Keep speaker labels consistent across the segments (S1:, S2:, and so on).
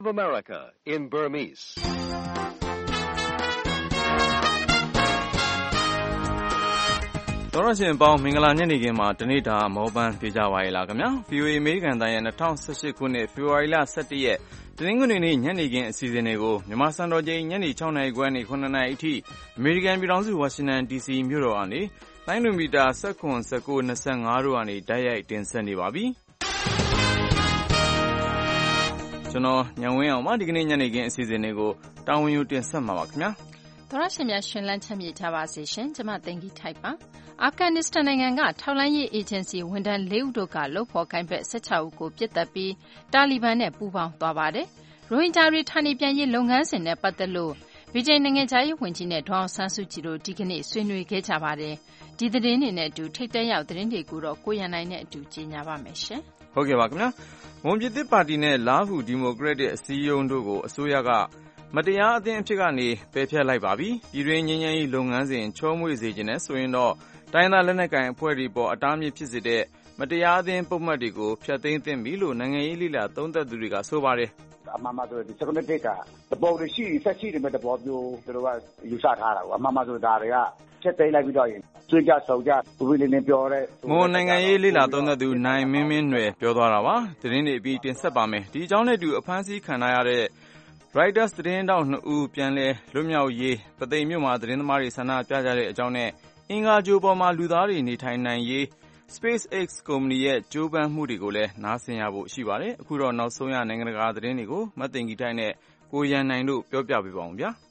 S1: of America in Burmese.
S2: တော်ရရှင်ပေါင်းမင်္ဂလာညနေခင်းမှာတနေ့တာမောပန်းပေးကြပါရဲ့လားခင်ဗျာ VOA အမေရိကန်တိုင်းရဲ့2018ခုနှစ်ဖေဖော်ဝါရီလ17ရက်တနင်္ဂနွေနေ့ညနေခင်းအစီအစဉ်တွေကိုမြန်မာစံတော်ချိန်ညနေ6နာရီခွဲနဲ့9နာရီအထိအမေရိကန်ပြည်ထောင်စုဝါရှင်တန် DC မြို့တော်ကနေတိုင်းလူမီတာ19 19 25တို့ကနေတိုက်ရိုက်တင်ဆက်နေပါပြီကျွန်တော်ညံဝင်းအောင်ပါဒီကနေ့ညနေခင်းအစီအစဉ်တွေကိုတာဝန်ယူတင်ဆက်မှာပါခင်ဗျာ
S3: တော်ရရှင်များရှင်လန်းချမ်းမြေ့ကြပါစေရှင်ကျွန်မသိင်္ဂီထိုက်ပါအာဖဂန်နစ္စတန်နိုင်ငံကထောက်လှမ်းရေးအေဂျင်စီဝန်ထမ်း4ဦးတို့ကလုပ်ဖော်ကိုင်ဖက်16ဦးကိုပြစ်ဒဏ်ပြီးတာလီဘန်နဲ့ပူးပေါင်းသွားပါတယ်။ရိုဟင်ဂျာတွေဌာနေပြန်ရေးလုပ်ငန်းစဉ်နဲ့ပတ်သက်လို့ဗြိတိန်နိုင်ငံသားရေးဝန်ကြီးနဲ့ဒေါအောင်ဆန်းစုကြည်တို့ဒီကနေ့ဆွေးနွေးခဲ့ကြပါတယ်။ဒီသတင်းတွေနဲ့အတူထိပ်တန်းရောက်သတင်းတွေကိုတော့ကိုရန်နိုင်နဲ့အတူကြီးညာပါမယ်ရှင်
S2: ။ဟုတ်ကဲ့ပါခင်ဗျာ။မွန်ပြည်သစ်ပါတီနဲ့လားဟူဒီမိုကရက်တစ်အစည်းအရုံးတို့ကိုအစိုးရကမတရားအသင်းအဖြစ်ကနေပယ်ဖျက်လိုက်ပါပြီ။ပြည်တွင်းငြိမ်းချမ်းရေးလုပ်ငန်းစဉ်ချောမွေ့စေခြင်းနဲ့ဆိုရင်တော့တိုင်းသားလက်နက်ကိုင်အဖွဲ့တွေပေါ်အတားမြစ်ဖြစ်စေတဲ့မတရားအသင်းပုံမှန်တွေကိုဖျက်သိမ်းသင့်ပြီလို့နိုင်ငံရေးလိလာသုံးသပ်သူတွေကဆိုပါတယ်
S4: ။အမှန်မှဆိုဒီစကနတစ်ကတပေါ်ရရှိဆက်ရှိတဲ့တပေါ်မျိုးသူတို့ကယူဆထားတာကိုအမှန်မှဆိုဒါတွေကဖျက်သိမ်းလိုက်ပြီးတော့ကျွေးကြဆုံကြဘူဘီလင်းပြောတဲ့
S2: မွန်နိုင်ငံရေးလိလာသုံးသပ်သူနိုင်မင်းမင်းနွယ်ပြောသွားတာပါ။သတင်းတွေအပြီးတင်ဆက်ပါမယ်။ဒီအကြောင်းနဲ့အတူအဖမ်းဆီးခံရတဲ့Reuters သတင်းတောက်2ဦးပြန်လဲလွတ်မြောက်ရေးပသိမ်မြို့မှာသတင်းသမားတွေဆန္ဒပြကြတဲ့အကြောင်းနဲ့အင်္ဂါဂြိုဟ်ပေါ်မှာလူသားတွေနေထိုင်နိုင်ရေး SpaceX ကုမ္ပဏီရဲ့ကြိုးပမ်းမှုတွေကိုလည်းနားဆင်ရဖို့ရှိပါတယ်။အခုတော့နောက်ဆုံးရနိုင်ငံတကာသတင်းတွေကိုမသိင်္ဂီထိုက်နဲ့ကိုရန်နိုင်တို့ပြောပြပေးပါဦးဗျာ။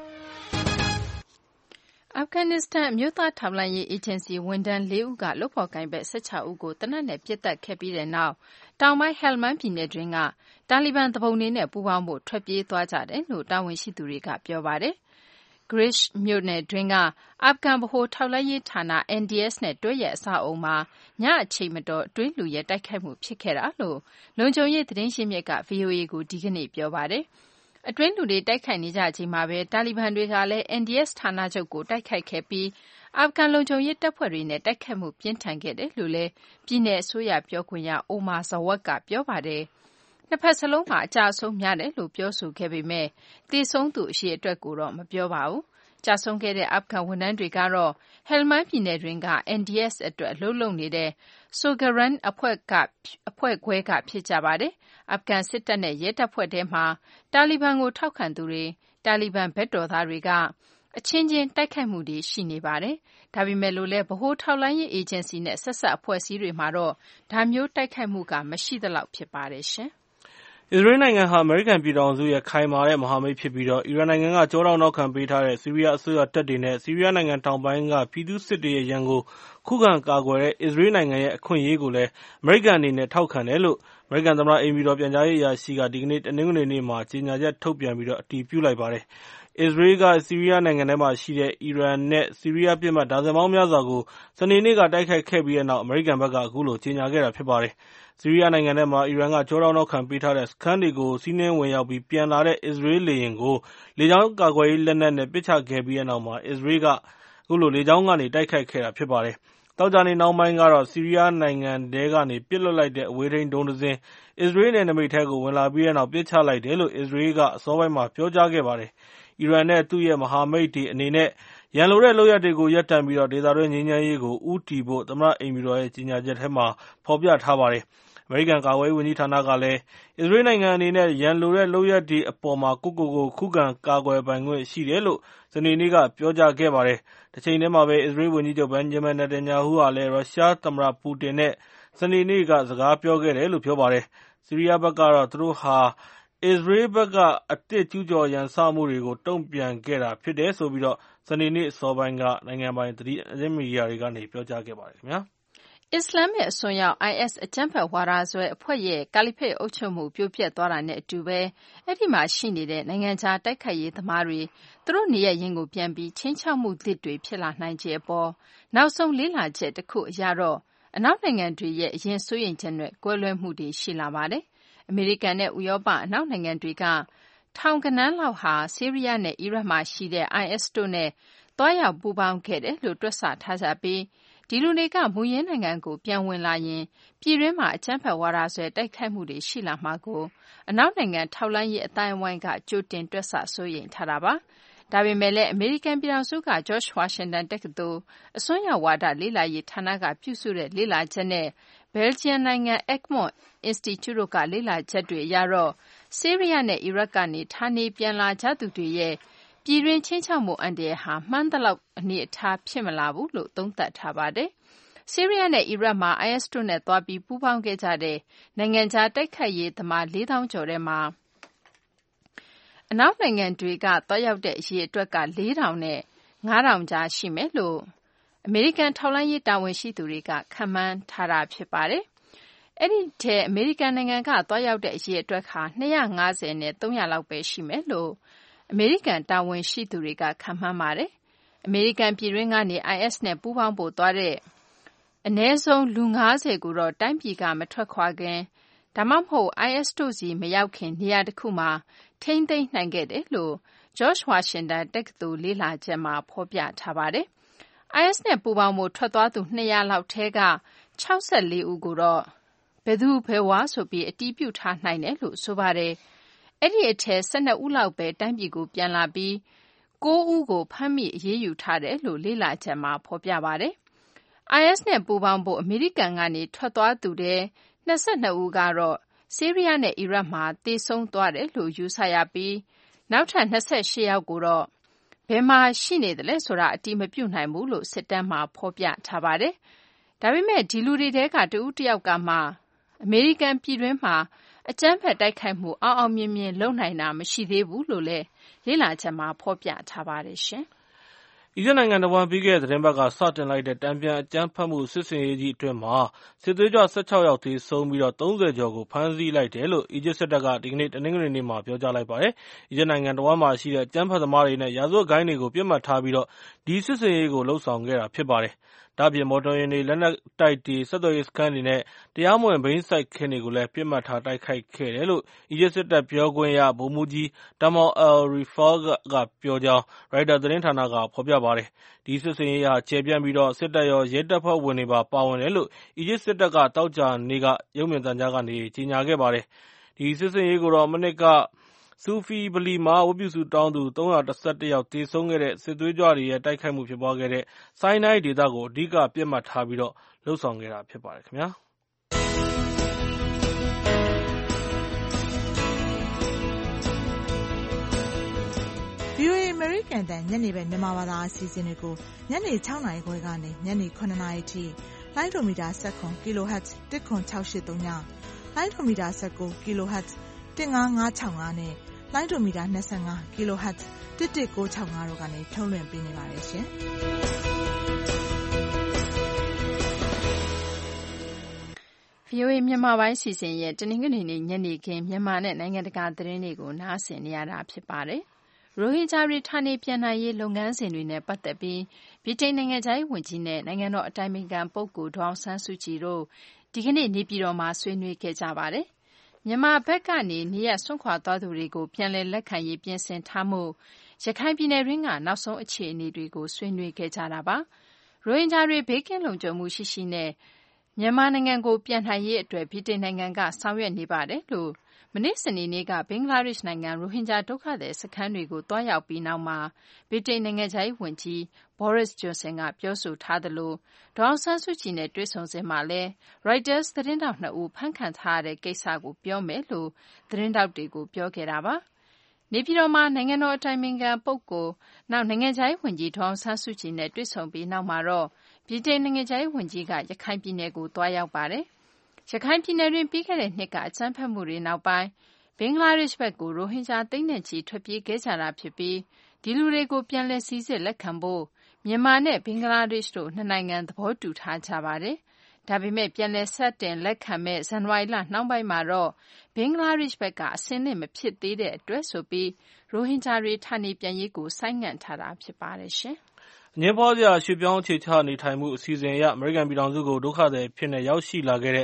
S3: အာဖဂန်နစ္စတန်အမျိုးသားထောက်လှမ်းရေးအေဂျင်စီဝန်ထမ်း4ဦးကလုပ်ဖော်ကိုင်ဖက်16ဦးကိုတနက်နဲ့ပြစ်တက်ခဲ့ပြီးတဲ့နောက်တောင်ပိုင်းဟဲလ်မန်ပြည်နယ်တွင်းကတာလီဘန်တပုံတွေနဲ့ပူးပေါင်းဖို့ထွက်ပြေးသွားကြတယ်လို့တာဝန်ရှိသူတွေကပြောပါတယ်။ Grish မြို့နယ်တွင်းကအာဖဂန်ဗဟိုထောက်လှမ်းရေးဌာန NDS နဲ့တွဲရဲ့အဆောက်အုံမှာညအချိန်မတော်အတွင်းလူရဲတိုက်ခိုက်မှုဖြစ်ခဲ့တာလို့လုံခြုံရေးသတင်းရင်းမြစ်က VOA ကိုဒီကနေ့ပြောပါတယ်။အတွင်းလူတွေတိုက်ခိုက်နေကြချိန်မှာပဲတာလီဘန်တွေကလည်း NDS ဌာနချုပ်ကိုတိုက်ခိုက်ခဲ့ပြီးအာဖဂန်လုံခြုံရေးတပ်ဖွဲ့တွေနဲ့တိုက်ခိုက်မှုပြင်းထန်ခဲ့တယ်လို့လည်းပြည်내အစိုးရပြောခွင့်ရအိုမာဇဝတ်ကပြောပါတယ်။နှစ်ဖက်စလုံးမှာအကြအဆုံးများတယ်လို့ပြောဆိုခဲ့ပေမဲ့သေဆုံးသူအရေအတွက်ကိုတော့မပြောပါဘူး။ကြာဆုံးခဲ့တဲ့အာဖဂန်ဝန်ထမ်းတွေကတော့ဟဲလ်မန်ပြည်နယ်တွင်းက NDS အတွက်အလုပ်လုပ်နေတဲ့ Sogaran အဖွဲ့ခွဲကဖြစ်ကြပါတယ်။အာဖဂန်စစ်တပ်နဲ့ရဲတပ်ဖွဲ့ထဲမှာတာလီဘန်ကိုထောက်ခံသူတွေတာလီဘန်ဘက်တော်သားတွေကအချင်းချင်းတိုက်ခိုက်မှုတွေရှိနေပါတယ်။ဒါပေမဲ့လို့လည်းဗဟိုထောက်လှမ်းရေးအေဂျင်စီနဲ့ဆက်စပ်အဖွဲ့အစည်းတွေမှာတော့ဒါမျိုးတိုက်ခိုက်မှုကမရှိသလောက်ဖြစ်ပါတယ်ရှင်။
S5: အစ္စရေးနိုင်ငံဟာအမေရိကန်ပြည်ထောင်စုရဲ့ခိုင်မာတဲ့မဟာမိတ်ဖြစ်ပြီးအီရန်နိုင်ငံကကျောထောက်နောက်ခံပေးထားတဲ့ဆီးရီးယားအစိုးရတပ်တွေနဲ့ဆီးရီးယားနိုင်ငံတောင်ပိုင်းကပြည်သူ့စစ်တွေရဲ့ရန်ကိုခုခံကာကွယ်တဲ့အစ္စရေးနိုင်ငံရဲ့အခွင့်အရေးကိုလည်းအမေရိကန်အနေနဲ့ထောက်ခံတယ်လို့အမေရိကန်သမ္မတအိမ်ဖြူတော်ပြန်ကြားရေးအရာရှိကဒီကနေ့တနင်္ဂနွေနေ့မှာကြေညာချက်ထုတ်ပြန်ပြီးအတည်ပြုလိုက်ပါတယ်။အစ္စရေးကဆီးရီးယားနိုင်ငံထဲမှာရှိတဲ့အီရန်နဲ့ဆီးရီးယားပစ်မှတ်ဒါဇင်ပေါင်းများစွာကိုစနေနေ့ကတိုက်ခိုက်ခဲ့ပြီးတဲ့နောက်အမေရိကန်ဘက်ကအခုလိုကြေညာခဲ့တာဖြစ်ပါတယ်။ဆီးရီးယားနိုင်ငံထဲမှာအီရန်ကကျောထောက်နောက်ခံပေးထားတဲ့စခန်းတွေကိုစီးနင်းဝင်ရောက်ပြီးပြန်လာတဲ့အစ္စရေးလေယာဉ်ကိုလေကြောင်းကာကွယ်ရေးလက်နက်နဲ့ပစ်ချခဲ့ပြီးတဲ့နောက်မှာအစ္စရေးကအခုလိုလေကြောင်းကနေတိုက်ခိုက်ခဲ့တာဖြစ်ပါတယ်။သောကြာနေ့နောက်ပိုင်းကတော့ဆီးရီးယားနိုင်ငံထဲကနေပစ်လွှတ်လိုက်တဲ့အဝေးထိန်းဒုံးတစင်းအစ္စရေးနယ်နိမိတ်ထဲကိုဝင်လာပြီးတဲ့နောက်ပစ်ချလိုက်တယ်လို့အစ္စရေးကအစောပိုင်းမှာပြောကြားခဲ့ပါတယ်။အီရန်နဲ့သူ့ရဲ့မဟာမိတ်တွေအနေနဲ့ရန်လိုတဲ့လုပ်ရပ်တွေကိုရပ်တန့်ပြီးဒေသတွင်းငြိမ်းချမ်းရေးကိုဦးတည်ဖို့သမ္မတအိမ်ဖြူတော်ရဲ့ကြေညာချက်ထဲမှာဖော်ပြထားပါတယ်။အမေရိကန်ကာကွယ်ရေးဝန်ကြီးဌာနကလည်းအစ္စရေးနိုင်ငံအနေနဲ့ရန်လိုတဲ့လုပ်ရပ်တွေအပေါ်မှာကိုခုခံကာကွယ်ပိုင်ခွင့်ရှိတယ်လို့စနေနေ့ကပြောကြားခဲ့ပါတယ်။တချိန်တည်းမှာပဲအစ္စရေးဝန်ကြီးချုပ်ဘင်ဂျမင်နေတန်ယာဟုကလည်းရုရှားသမ္မတပူတင်နဲ့စနေနေ့ကစကားပြောခဲ့တယ်လို့ပြောပါတယ်။ဆီးရီးယားဘက်ကတော့သူတို့ဟာအစ္စရေးဘက်ကအသစ်ကျူးကျော်ရန်စမှုတွေကိုတုံ့ပြန်ခဲ့တာဖြစ်တယ်ဆိုပြီးစနေနေ့အစောပိုင်းကနိုင်ငံပိုင်သတင်းမီဒီယာတွေကနေပြောကြားခဲ့ပါတယ်ခင်ဗျာ
S3: ။အစ္စလာမစ်အစွန်းရောက် IS အကြမ်းဖက်ဝါဒစွဲအဖွဲ့ရဲ့ကာလီဖိတ်အုပ်ချုပ်မှုပြိုပျက်သွားတာနဲ့အတူပဲအဲ့ဒီမှာရှိနေတဲ့နိုင်ငံခြားတိုက်ခိုက်ရေးသမားတွေသူတို့နေရပ်ရင်းကိုပြန်ပြီးချင်းချောက်မှုသစ်တွေဖြစ်လာနိုင်ခြေအပေါ်နောက်ဆုံးလေ့လာချက်တစ်ခုအရတော့အနောက်နိုင်ငံတွေရဲ့အရင်စိုးရိမ်ချက်နဲ့ကွဲလွဲမှုတွေရှိလာပါတယ်။အမေရိကန်နဲ့ဥရောပအနောက်နိုင်ငံတွေကထောင်ကနန်းလောက်ဟာဆီးရီးယားနဲ့အီရတ်မှာရှိတဲ့ IS တို့နဲ့တွားရောက်ပူးပေါင်းခဲ့တယ်လို့တွက်ဆထားကြပြီးဒီလူတွေကမူရင်းနိုင်ငံကိုပြန်ဝင်လာရင်ပြည်တွင်းမှာအကြမ်းဖက်ဝါဒစွဲတိုက်ခိုက်မှုတွေရှိလာမှာကိုအနောက်နိုင်ငံထောက်လှမ်းရေးအတိုင်းအဝိုင်းကကြိုတင်တွက်ဆစိုးရိမ်ထားတာပါ။ဒါပေမဲ့လည်းအမေရိကန်ပြည်ထောင်စုက George Washington တက္ကသိုလ်အစွန်းရောက်ဝါဒလေ့လာရေးဌာနကပြုစုတဲ့လေ့လာချက်နဲ့ Belgian နိုင်ငံ Egmont Institute တို့ကလေ့လာချက်တွေအရတော့ဆီးရီးယားနဲ့အီရတ်ကနေဌာနေပြန်လာကြသူတွေရဲ့ပြည်တွင်းချင်းချောက်မှုအန္တရာယ်ဟာမှန်းသလောက်အနေအထားဖြစ်မလာဘူးလို့သုံးသပ်ထားပါတယ်။ဆီးရီးယားနဲ့အီရတ်မှာ IS တို့နဲ့သွားပြီးပူးပေါင်းခဲ့ကြတဲ့နိုင်ငံခြားတိုက်ခိုက်ရေးသမား 4,000 ကျော်ထဲမှာအနောက်နိုင်ငံတွေကသွားရောက်တဲ့အရေအတွက်က 4,000 နဲ့ 5,000 ကြားရှိမယ်လို့အမေရိကန်ထောက်လှမ်းရေးတာဝန်ရှိသူတွေကခန့်မှန်းထားတာဖြစ်ပါတယ်။အဲ့ဒီထဲအမေရိကန်နိုင်ငံကသွားရောက်တဲ့အရေအတွက်ဟာ250နဲ့300လောက်ပဲရှိမယ်လို့အမေရိကန်တာဝန်ရှိသူတွေကခန့်မှန်းပါတယ်။အမေရိကန်ပြည်တွင်းကနေ IS နဲ့ပူးပေါင်းဖို့သွားတဲ့အနည်းဆုံးလူ90ကိုတော့တိုင်းပြည်ကမထွက်ခွာခင်ဒါမှမဟုတ် IS တို့စီမရောက်ခင်နေရာတစ်ခုမှာထိန်းသိမ်းနိုင်ခဲ့တယ်လို့ George Washington တက္ကသိုလ်လေ့လာချက်မှာဖော်ပြထားပါတယ်။ IS နဲ့ပူးပေါင်းဖို့ထွက်သွားသူ200လောက်ထဲက64ဦးကိုတော့ဘယ်သူဘယ်ဝါဆိုပြီးအတည်ပြုထားနိုင်တယ်လို့ဆိုပါတယ်။အဲ့ဒီအထဲ12ဦးလောက်ပဲတိုင်းပြည်ကိုပြန်လာပြီး9ဦးကိုဖမ်းမိအရေးယူထားတယ်လို့လေ့လာချက်မှာဖော်ပြပါတယ်။ IS နဲ့ပူးပေါင်းဖို့အမေရိကန်ကနေထွက်သွားသူတွေ22ဦးကတော့ဆီးရီးယားနဲ့အီရတ်မှာသေဆုံးသွားတယ်လို့ယူဆရပြီးနောက်ထပ်28ယောက်ကိုတော့ဘယ်မှာရှိနေသလဲဆိုတာအတည်မပြုနိုင်ဘူးလို့စစ်တမ်းမှာဖော်ပြထားပါတယ်။ဒါပေမဲ့ဒီလူတွေထဲကတဦးတယောက်ကမှအမေရိကန်ပြည်တွင်းမှာအကြမ်းဖက်တိုက်ခိုက်မှုအောင်မြင်မြင်လုပ်နိုင်တာမရှိသေးဘူးလို့လည်းလေ့လာချက်မှာဖော်ပြထားပါတယ်ရှင်။
S5: အီဂျစ်နိုင်ငံတဝန်းပြီးခဲ့တဲ့သတင်းပတ်ကစတင်လိုက်တဲ့တန်ပြန်အကြမ်းဖက်မှုစစ်ဆင်ရေးကြီးအတွင်းမှာစစ်သွေးကြွ16ယောက်သေဆုံးပြီး30ကျော်ကိုဖမ်းဆီးလိုက်တယ်လို့အီဂျစ်စစ်တပ်ကဒီကနေ့တနင်္ဂနွေနေ့မှာပြောကြားလိုက်ပါတယ်။အီဂျစ်နိုင်ငံတဝန်းမှာရှိတဲ့အကြမ်းဖက်သမားတွေနဲ့ရာဇဝတ်ဂိုဏ်းတွေကိုပြစ်မှတ်ထားပြီးဒီစစ်ဆင်ရေးကိုလှုပ်ဆောင်ခဲ့တာဖြစ်ပါတယ်။ဒါ့အပြင်မော်တော်ယာဉ်တွေလက်နက်တိုက်တွေဆက်သွယ်ရေးစခန်းတွေနဲ့တရားမဝင်ဘိန်းစိုက်ခင်းတွေကိုလည်းပြစ်မှတ်ထားတိုက်ခိုက်ခဲ့တယ်လို့အီဂျစ်စစ်တပ်ပြောခွင့်ရဗိုလ်မှူးကြီး Tamal al-Rifai ကပြောကြောင်းရိုက်တာသတင်းဌာနကဖော်ပြပါတယ်။ဒီစစ်ဆင်ရေးဟာကျယ်ပြန့်ပြီးစစ်တပ်ရောရဲတပ်ဖွဲ့ဝင်တွေပါပါဝင်တယ်လို့အီဂျစ်စစ်တပ်ကသောကြာနေ့ကရုပ်မြင်သံကြားကနေကြေညာခဲ့ပါတယ်။ဒီစစ်ဆင်ရေးကိုမနှစ်ကဆူဖီဗလီမှာဝတ်ပြုဆုတောင်းသူ311ယောက်သေဆုံးခဲ့တဲ့စစ်သွေးကြွတွေရဲ့တိုက်ခိုက်မှုဖြစ်ပွားခဲ့တဲ့ဆိုင်းနိုင်းဒေသကိုအဓိကပြစ်မှတ်ထားပြီးလှုပ်ဆောင်ခဲ့တာဖြစ်ပါတယ်ခင်ဗျာ။
S6: VOA အမေရိကန်တန်ညနေပဲမြန်မာဘာသာအစီအစဉ်တွေကိုညနေ6နာရီခွဲကနေညနေ9နာရီထိလိုင်းဒိုမီတာ19 kHz 10683ညလိုင်းဒိုမီတာ19 kHz 15565နဲ့လိုင်းဒိုမီတာ25 kHz 11965တို့ကနေထုတ်လွှင့်ပေးနေပါတယ်ရှင်။
S3: VOA မြန်မာပိုင်းစီစဉ်ရဲ့တနင်္ဂနွေနေ့ညနေခင်းမြန်မာနဲ့နိုင်ငံတကာသတင်းတွေကိုနားဆင်နေရတာဖြစ်ပါတယ်။ရိုဟင်ဂျာတွေဌာနေပြန်နိုင်ရေးလုပ်ငန်းစဉ်တွေနဲ့ပတ်သက်ပြီးဗြိတိန်နိုင်ငံခြားရေးဝန်ကြီးနဲ့နိုင်ငံတော်အတိုင်ပင်ခံပုဂ္ဂိုလ်ဒေါ်အောင်ဆန်းစုကြည်တို့ဒီကနေ့နေပြည်တော်မှာဆွေးနွေးခဲ့ကြပါတယ်။မြန်မာဘက်ကနေနေရပ်စွန့်ခွာသွားသူတွေကိုပြန်လည်လက်ခံရေးပြင်ဆင်ထားမှုရခိုင်ပြည်နယ်တွင်းကနောက်ဆုံးအခြေအနေတွေကိုဆွေးနွေးခဲ့ကြတာပါ။ရိုဟင်ဂျာတွေဘေးကင်းလုံခြုံမှုရှိရှိနဲ့မြန်မာနိုင်ငံကိုပြန်နိုင်ရေးအတွက်ဗြိတိန်နိုင်ငံကဆောင်ရွက်နေပါတယ်လို့မနေ့စနေနေ့ကဘင်္ဂလားဒေ့ရှ်နိုင်ငံရိုဟင်ဂျာဒုက္ခသည်စခန်းတွေကိုတွားရောက်ပြီးနောက်မှာဗြိတိန်နိုင်ငံခြားရေးဝန်ကြီး Boris Johnson ကပြောဆိုထားသလိုဒေါ်အောင်ဆန်းစုကြည်နဲ့တွေ့ဆုံစဉ်မှာလည်း Reuters သတင်းထောက်2ဦးဖမ်းခံထားရတဲ့ကိစ္စကိုပြောမယ်လို့သတင်းထောက်တွေကိုပြောခဲ့တာပါ။နေပြည်တော်မှာနိုင်ငံတော်အတိုင်ပင်ခံပုဂ္ဂိုလ်နောက်နိုင်ငံခြားရေးဝန်ကြီးဒေါ်အောင်ဆန်းစုကြည်နဲ့တွေ့ဆုံပြီးနောက်မှာတော့ဗြိတိန်နိုင်ငံခြားရေးဝန်ကြီးကရခိုင်ပြည်နယ်ကိုတွားရောက်ပါတယ်။ရခိုင်ပြည်နယ်တွင်ပြီးခဲ့တဲ့နှစ်ကအကြမ်းဖက်မှုတွေနောက်ပိုင်းဘင်္ဂလားဒေ့ရှ်ဘက်ကိုရိုဟင်ဂျာသိန်းနဲ့ချီထွက်ပြေးခဲ့ကြတာဖြစ်ပြီးဒီလူတွေကိုပြန်လည်စိစစ်လက်ခံဖို့မြန်မာနဲ့ဘင်္ဂလားဒေ့ရှ်တို့နှစ်နိုင်ငံသဘောတူထားကြပါတယ်။ဒါပေမဲ့ပြန်လည်စတင်လက်ခံမဲ့ဇန်နဝါရီလနှောင်းပိုင်းမှာတော့ဘင်္ဂလားဒေ့ရှ်ဘက်ကအဆင်သင့်မဖြစ်သေးတဲ့အတွက်ဆိုပြီးရိုဟင်ဂျာတွေဌာနေပြန်ရေးကိုဆိုင်းငံ့ထားတာဖြစ်ပါတယ်ရှင်။
S5: အငြင်းပွားစရာရွှေ့ပြောင်းအခြေချနေထိုင်မှုအစီအစဉ်အရအမေရိကန်ပြည်ထောင်စုကိုဒုက္ခသည်အဖြစ်နဲ့ရောက်ရှိလာခဲ့တဲ့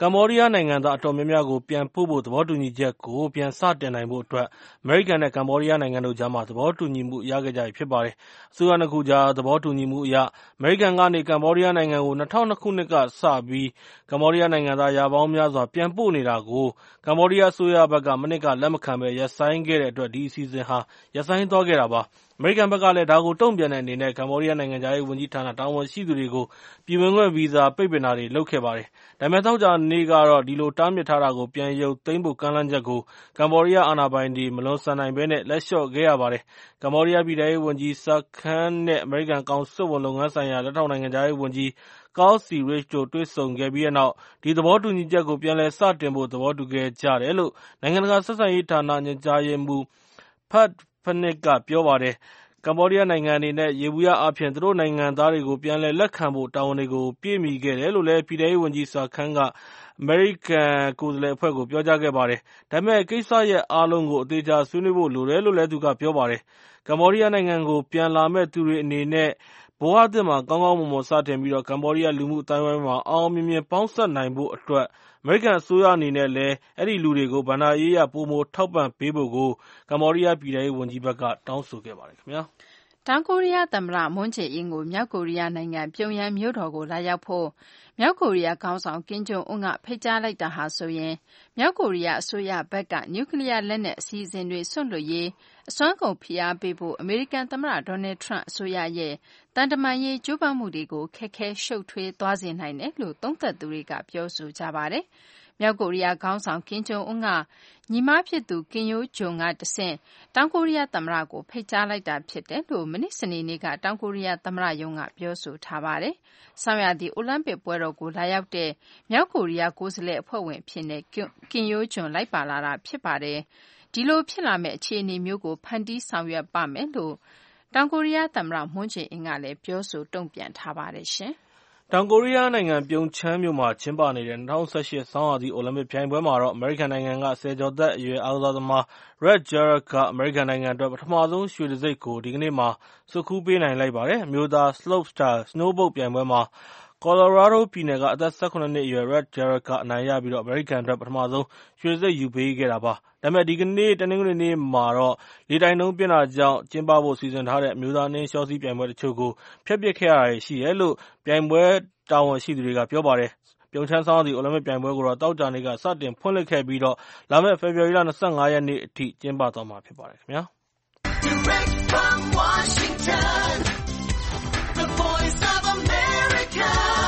S5: ကမ္ဘောဒီးယားနိုင်ငံသားအတော်များများကိုပြန်ပို့ဖို့သဘောတူညီချက်ကိုပြန်စတင်နိုင်ဖို့အတွက်အမေရိကန်နဲ့ကမ္ဘောဒီးယားနိုင်ငံတို့ကြားမှာသဘောတူညီမှုရခဲ့ကြပြီဖြစ်ပါတယ်။အစိုးရနှစ်ခုကြားသဘောတူညီမှုအရအမေရိကန်ကနေကမ္ဘောဒီးယားနိုင်ငံကို2002ခုနှစ်ကစပြီးကမ္ဘောဒီးယားနိုင်ငံသားရာပေါင်းများစွာပြန်ပို့နေတာကိုကမ္ဘောဒီးယားအစိုးရဘက်ကမနှစ်ကလက်မခံဘဲရပ်ဆိုင်းခဲ့တဲ့အတွက်ဒီအစီအစဉ်ဟာရပ်ဆိုင်းသွားခဲ့တာပါ။အမေရိကန်ဘက်ကလည်းဒါကိုတုံ့ပြန်တဲ့အနေနဲ့ကမ္ဘောဒီးယားနိုင်ငံသားရေးဝန်ကြီးဌာနတာဝန်ရှိသူတွေကိုပြည်ဝင်ခွင့်ဗီဇာပိတ်ပင်တာတွေလုပ်ခဲ့ပါတယ်။ဒါပေမဲ့သောကြာနေ့ကတော့ဒီလိုတားမြစ်ထားတာကိုပြန်ရုပ်သိမ်းဖို့ကမ်းလှမ်းချက်ကိုကမ္ဘောဒီးယားအာဏာပိုင်တွေမလွန်ဆန်နိုင်ဘဲနဲ့လက်လျှော့ခဲ့ရပါတယ်။ကမ္ဘောဒီးယားပြည်ထောင်ရေးဝန်ကြီးဆာခန်နဲ့အမေရိကန်ကောင်စစ်ဝန်လုပ်ငန်းဆိုင်ရာလက်ထောက်နိုင်ငံသားရေးဝန်ကြီးCarl C. Rich တို့တွေ့ဆုံခဲ့ပြီးတဲ့နောက်ဒီသဘောတူညီချက်ကိုပြန်လည်စတင်ဖို့သဘောတူခဲ့ကြတယ်လို့နိုင်ငံတကာဆက်ဆံရေးဌာနညွှန်ကြားရေးမှူး Pat Penick ကပြောပါတယ်။ကမ္ဘောဒီးယားနိုင်ငံအနေနဲ့ယေဘုယျအားဖြင့်သူတို့နိုင်ငံသားတွေကိုပြန်လည်လက်ခံဖို့တာဝန်တွေကိုပြည့်မီခဲ့တယ်လို့လည်းပြည်ထောင်ရေးဝန်ကြီးဆာခန်ကအမေရိကန်ကိုယ်စားလှယ်အဖွဲ့ကိုပြောကြားခဲ့ပါတယ်။ဒါပေမဲ့ကိစ္စရပ်အားလုံးကိုအသေးချာဆွေးနွေးဖို့လိုတယ်လို့လည်းသူကပြောပါတယ်။ကမ္ဘောဒီးယားနိုင်ငံကိုပြန်လာမယ့်သူတွေအနေနဲ့ဘဝသစ်မှာကောင်းကောင်းမွန်မွန်စတင်ပြီးကမ္ဘောဒီးယားလူမှုအသိုင်းအဝိုင်းမှာအောင်အောင်မြင်မြင်ပေါင်းစပ်နိုင်ဖို့အတွက်အမေရိကန်အစိုးရအနေနဲ့လည်းအဲဒီလူတွေကိုဘဏ္ဍာရေးအရပိုမိုထောက်ပံ့ပေးဖို့ကိုကမ္ဘောဒီးယားပြည်ထောင်ရေးဝန်ကြီးဘက်ကတောင်းဆိုခဲ့ပါတယ်ခင်ဗျာ
S3: ။တောင်ကိုရီးယားသမ္မတမွန်းဂျေအင်းကိုမြောက်ကိုရီးယားနိုင်ငံပြုံယမ်းမြို့တော်ကိုလာရောက်ဖို့မြောက်ကိုရီးယားခေါင်းဆောင်ကင်ဂျုံအွန်းကဖိတ်ကြားလိုက်တာဟာဆိုရင်မြောက်ကိုရီးယားအစိုးရဘက်ကနျူကလ িয়ার လက်နက်အစီအစဉ်တွေစွန့်လွှတ်ရေးအစွမ်းကုန်ဖိအားပေးဖို့အမေရိကန်သမ္မတဒေါ်နယ်ထရန့်အစိုးရရဲ့တန်တမာရေးကြိုးပမ်းမှုတွေကိုခက်ခဲရှုပ်ထွေးသွားစေနိုင်တယ်လို့သုံးသပ်သူတွေကပြောဆိုကြပါတယ်။မြောက်ကိုရီးယားခေါင်းဆောင်ကင်ဂျုံအွန်းကညီမဖြစ်သူကင်ယိုဂျုံကတဆင့်တောင်ကိုရီးယားသမ္မတကိုဖိတ်ကြားလိုက်တာဖြစ်တယ်လို့မနေ့စနေနေ့ကတောင်ကိုရီးယားသမ္မတရုံးကပြောဆိုထားပါတယ်။ဆောင်းရာသီအိုလံပစ်ပွဲတော်ကိုလာရောက်တဲ့မြောက်ကိုရီးယားကိုယ်စားလှယ်အဖွဲ့ဝင်အဖြစ်နဲ့ကင်ယိုဂျုံလိုက်ပါလာတာဖြစ်ပါတယ်။ဒီလိုဖြစ်လာမယ့်အခြေအနေမျိုးကိုဖန်တီးဆောင်ရွက်ပါမယ်လို့တောင်ကိုရီးယားသမ္မတမွန်းဂျေအင်းကလည်းပြောဆိုတုံ့ပြန်ထားပါတယ်ရှင်။
S5: တောင်ကိုရီးယားနိုင်ငံပြုံချမ်းမြို့မှာကျင်းပနေတဲ့2018ဆောင်းရာသီအိုလံပစ်ပြိုင်ပွဲမှာတော့အမေရိကန်နိုင်ငံကဆယ်ကျော်သက်အရွယ်အားကစားသမား Red Jarrett ကအမေရိကန်နိုင်ငံအတွက်ပထမဆုံးရွှေတံဆိပ်ကိုဒီကနေ့မှာဆွတ်ခူးပေးနိုင်လိုက်ပါတယ်။အမျိုးသား Slopestyle Snowboard ပြိုင်ပွဲမှာColorado ပြည်နယ်ကအသက်18နှစ်အရွယ် Red Jarrett ကအနိုင်ရပြီးအမေရိကန်အတွက်ပထမဆုံးရွှေတံဆိပ်ယူပေးခဲ့တာပါ။ဒါပေမဲ့ဒီကနေ့တနင်္ဂနွေနေ့မှာတော့လေတိုက်နှုန်းပြင်းတာကြောင့်ကျင်းပဖို့စီစဉ်ထားတဲ့အမျိုးသားနှင်းလျှောစီးပြိုင်ပွဲတချို့ကိုဖျက်ပစ်ခဲ့ရတာရှိတယ်လို့ပြိုင်ပွဲတာဝန်ရှိသူတွေကပြောပါတယ်။ပြုံချမ်းဆောင်းရာသီအိုလံပစ်ပြိုင်ပွဲကိုတော့သောကြာနေ့ကစတင်ဖွင့်လှစ်ခဲ့ပြီးလာမယ့်ဖေဖော်ဝါရီလ25ရက်နေ့အထိကျင်းပသွားမှာဖြစ်ပါတယ်ခင်ဗျာ။ Direct from Washington, the voice of America,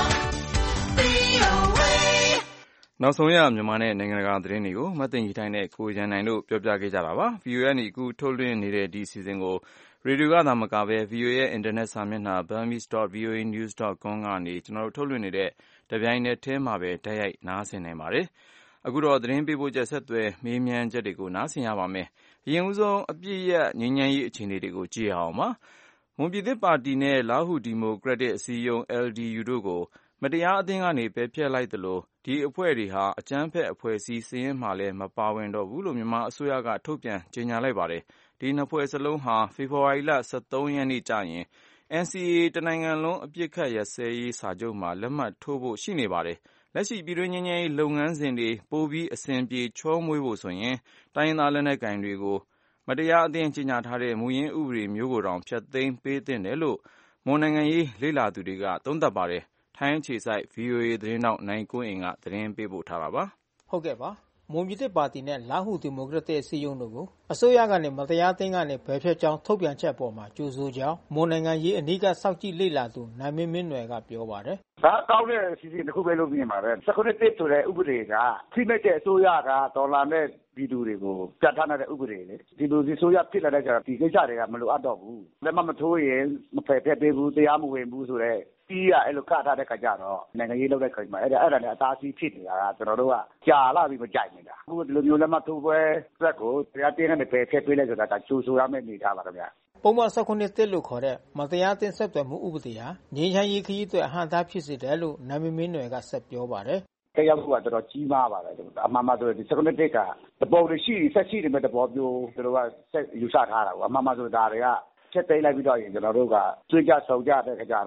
S2: VOA နောက်ဆုံးရမြန်မာနဲ့နိုင်ငံတကာသတင်းတွေကိုမသိင်ကြီးတိုင်းနဲ့ကိုရန်နိုင်တို့ပြောပြခဲ့ကြတာပါ။ VOA နဲ့အခုထုတ်လွှင့်နေတဲ့ဒီအစီအစဉ်ကိုရေဒီယိုကသာမကပဲ VOA ရဲ့အင်တာနက်စာမျက်နှာ burmese.voanews.com ကနေကျွန်တော်တို့ထုတ်လွှင့်နေတဲ့တပြိုင်နက်တည်းမှာပဲတိုက်ရိုက်နားဆင်နိုင်ပါတယ်။အခုတော့သတင်းပေးပို့ချက်ဆက်သွယ်မေးမြန်းချက်တွေကိုနားဆင်ရပါမယ်။အရင်ဦးဆုံးအပြည့်ရဲ့ငြိမ်းချမ်းရေးအခြေအနေတွေကိုကြည့်ရအောင်ပါ။မွန်ပြည်သစ်ပါတီနဲ့လားဟူဒီမိုကရက်တစ်အစည်းအရုံး LDU တို့ကိုမတရားအသင်းကနေပယ်ဖျက်လိုက်သလိုဒီအဖွဲ့တွေဟာအကြမ်းဖက်အဖွဲ့အစည်းစာရင်းမှာလည်းမပါဝင်တော့ဘူးလို့မြန်မာအစိုးရကထုတ်ပြန်ကြေညာလိုက်ပါတယ်။ဒီနှစ်ဖွဲ့စလုံးဟာဖေဖော်ဝါရီလ23ရက်နေ့ကျရင် NCA တနိုင်ငံလုံးအပစ်အခတ်ရပ်စဲရေးစာချုပ်မှာလက်မှတ်ထိုးဖို့ရှိနေပါတယ်။လက်ရှိပြည်တွင်းငြိမ်းချမ်းရေးလုပ်ငန်းစဉ်တွေပိုပြီးအဆင်ပြေချောမွေ့ဖို့ဆိုရင်တိုင်းရင်းသားလက်နက်ကိုင်တွေကိုမတရားအသင်းကြေညာထားတဲ့မူရင်းဥပဒေမျိုးကိုတောင်ဖျက်သိမ်းပေးသင့်တယ်လို့မွန်နိုင်ငံရေးလေ့လာသူတွေကသုံးသပ်ပါတယ်။ထိုင်းအခြေစိုက် VOA သတင်းထောက်နိုင်ကွန်းအိန်ကသတင်းပေးပို့ထားတာပါ
S7: ။ဟုတ်ကဲ့ပါ။မွန်ပြည်သစ်ပါတီနဲ့လားဟူဒီမိုကရက်တစ်အစည်းအရုံးတို့ကိုအစိုးရကနေမတရားအသင်းကနေပယ်ဖျက်ကြောင်းထုတ်ပြန်ချက်ပေါ်မှာကြိုဆိုကြောင်းမွန်နိုင်ငံရေးအနီးကစောင့်ကြည့်လေ့လာသူနိုင်မင်းမင်းနွယ်ကပြောပါတယ်
S4: ။ဒါကောင်းတဲ့အစီအစဉ်တစ်ခုပဲလို့မြင်ပါတယ်။19တစ်ဆိုတဲ့ဥပဒေကဖိနှိပ်တဲ့အစိုးရကဒေါ်လာနဲ့ပြည်သူတွေကိုပြဋ္ဌာန်းတဲ့ဥပဒေလေဒီလိုဒီဆိုရဖြစ်လာတဲ့ကြတော့ဒီကိစ္စတွေကမလိုအပ်တော့ဘူးလက်မထိုးရင်မဖယ်ဖက်ပေးဘူးတရားမဝင်ဘူးဆိုတော့ပြီးရအဲ့လိုကထားတဲ့ခါကျတော့နိုင်ငံရေးလုပ်တဲ့ခါမှာအဲ့ဒါနဲ့အသားစီးဖြစ်နေတာကကျွန်တော်တို့ကကြာလာပြီးမကြိုက်နေတာအခုဒီလိုမျိုးလက်မထိုးပွဲအတွက်ကိုတရားတင်းနဲ့ဖယ်ဖက်ပေးလိုက်ဆိုတာကကျိုးဆိုရမယ့်နေထားပါတော့ဗျာ
S7: ပုံမှန်19တစ်လို့ခေါ်တဲ့မတရားအသင်းဆက်သွယ်မှုဥပဒေဟာငြိမ်းချမ်းရေးခရီးအတွက်အဟန့်အတားဖြစ်စေတယ်လို့နိုင်မင်းနွယ်ကဆက်ပြောပါတယ်
S4: တရားမှုကတော်တော်ကြီးမားပါတယ်အမှန်မှဆိုဒီ19တစ်ကတပေါ်ရှိဆက်ရှိတဲ့တပေါ်မျိုးတို့ကဆက်ယူဆထားတာကွာအမှန်မှဆိုဒါတွေကချက်သိမ်းလိုက်ပြီးတော့ရင်ကျွန်တော်တို့ကတွေ့ကြဆုံကြတဲ့ခါကျတော့